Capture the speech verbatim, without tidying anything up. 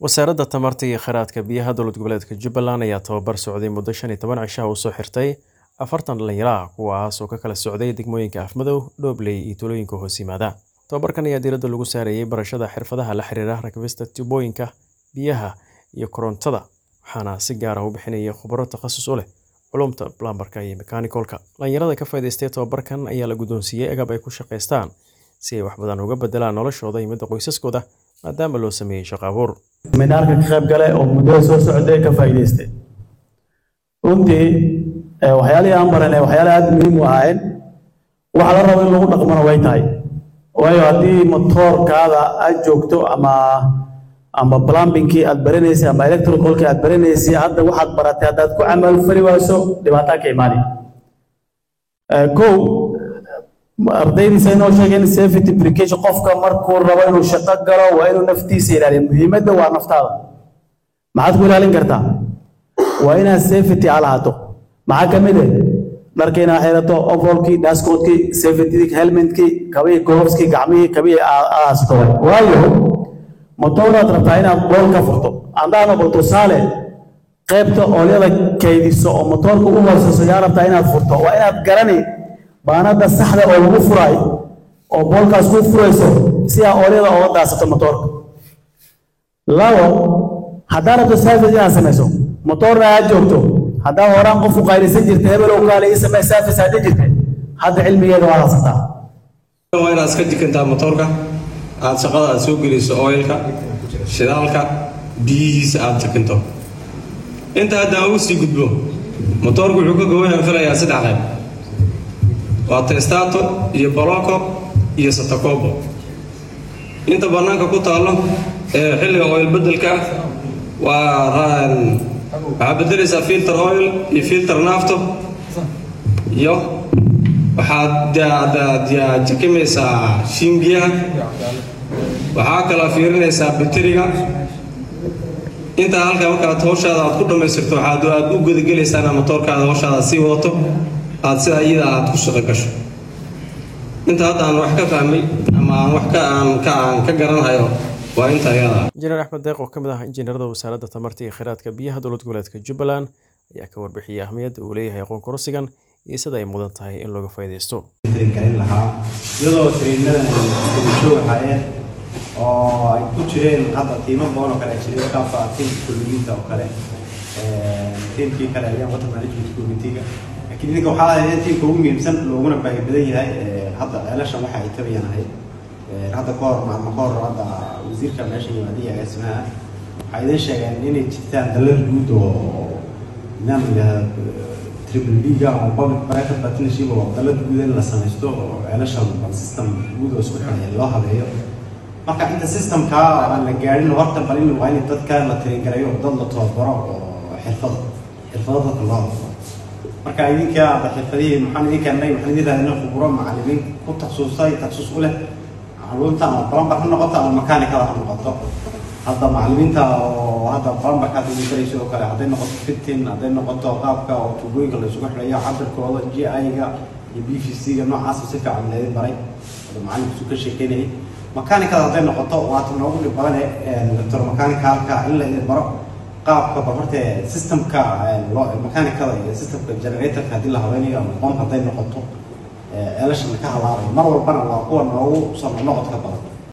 wasaaradda tamarta iyo kheyraadka biyaha dowlad goboleedka Jubbaland ayaa tababar socday muddo shan iyo toban cisho u soo xirtay afartan dhalinyaro ah kuwaas oo ka kala socday degmooyinka Afmadow, Doobley iyo tuulooyinka hoos yimaada. Tababarkan ayaa diiradda lagu saarayay barashada xirfadaha la xiriira rakibista tubooyinka biyaha iyo korontada, waxaana si gaar ah u bixinaya khubaro takhasus u leh culumta plumberka iyo mechanical-ka. Dhalinyarada ka faa'iidaystay tababarkan ayaa la guddoonsiiyay agab ay ku shaqeystaan si ay wax badan uga bedelaan noloshooda iyo midda qoysaskooda maadaama loo sameeyay shaqo abuur. Minaalka ka qayb galay oo muddo soo socday ka faa'iidaystay. Runtii waxyaalaha aan baranay waxyaalaha aad muhiim u ahaayeen waxa la rabo in lagu dhaqmano way tahay. Waayo haddii motorkaada aad joogto ama ama plumbing-kii aad baranaysid ama electrical-kii aad baranaysid hadda waxaad baratay haddaad ku camal fali wayso dhibaato ka imaani. Kow ardaydiisa inoo sheegeen safety precaution qofka markuu rabo inuu shaqo galo waa inuu naftiisa ilaaliyo. Muhiimadda waa naftaada. Maxaad ku ilaalin kartaa? Waa inaad safety alaato. Maxaa ka mid ah dharka inaad xirato, overall-kii, dashboard-kii, safety helmet-kii, kabii gloves-kii, gacmihii, kabii aasto. Waayo motor-aad rabtaa inaad bool ka furto. Haddaan noqdo tusaale qaybta oolyada kaydiso oo motorka u hooseyso yaa rabtaa inaad furto. Waa inaad garani baanada saxda oo lagu furay oo boolkaas ku furayso si ay oolyada uga daasato motorka. Labo haddaan rabto service inaad samayso motorna aad joogto haddaan horaan qof u qayleysan jirtay hebel oo kale ii samee service aad jirtay hadda cilmigeeda waa haysataa. waa inaad iska jikantaa motorka aad shaqada aad soo geliso oilka shidaalka biyihiisa aad jikanto. inta haddaan ugu sii gudbo motorku wuxuu ka kooban yahay filayaa saddex qayb. waa testato iyo boloco iyo satakobo. inta banaanka ku taalo ee xilliga oil bedelka waa raan waxaa bedelaysaa filter oil iyo filter nafto iyo waxaad jikimaysaa shimbiyaha. waxaa kaloo fiirinaysaa bateriga. intaa halkaa markaad hawshaada aad ku dhammaystirto waxaad aad u gudagelaysaa inaad motorkaada hawshaada sii wadato aad sida iyada aad ku shaqo gasho. inta hadda aan wax ka fahmay ama aan wax ka aan ka aan ka garanayo waa inta iyada. Injineer Axmed Deeq oo ka mid ah injineerada wasaaradda tamarta iyo kheyraadka biyaha dowlad goboleedka Jubbaland ayaa ka warbixiyay ahmiyadda uu leeyahay aqoon kororsigan iyo sida ay mudan tahay in looga faa'iideysto. Train lahaa iyadoo trainadan ay waxaayeen oo ay ku jireen hadda tiimo badan oo kale jiray ka faatin kulliyiinta oo kale ee tiimkii kale ayaa water management committee-ga. laakiin idinka waxaa ahayd tiimka ugu muhiimsan looguna baahi badan yahay hadda ceelashan waxa ay tabayanahay hadda ka hor maalmo ka hor hadda wasiirka meesha yimaadaya agaasimaha waxay idin sheegeen inay jirtaan dalal guud oo nidaamka triple B-ga oo public private partnership oo dalal guud in la samaysto oo ceelashan system guud oo isku xiran loo habeeyo. marka inta systemka aan la gaarin horta bal in waa in dadka la tareengarayo dad la tababaro oo xirfad xirfadda loo marka idinka xirfadihii maxaan idinka nay waxaan idin raadinaa khubaro macallimiin ku takhasusay takhasus u leh علومتا البلمبر نقطة أو الميكانيكا نقطة هذا معلمينتا وهذا البلمبر كاتب يدرس وكله هذين نقطة فتين هذين نقطة قابكا وتبويق اللي يسوق ليا عبر كولا جي أيجا يبي في سي نوع عاصف سفع عن هذا البري هذا معلم سوق الشيء كنيه ميكانيكا هذين نقطة واتنا نقول البلان دكتور ميكانيكا كا إلا البرا قابكا بفرت سيستم كا الميكانيكا سيستم كجنريتر هذه اللي هذين يوم قام هذين نقطة علاش نكاه العربي مرة والبنا وقوة إنه صار نقط كبر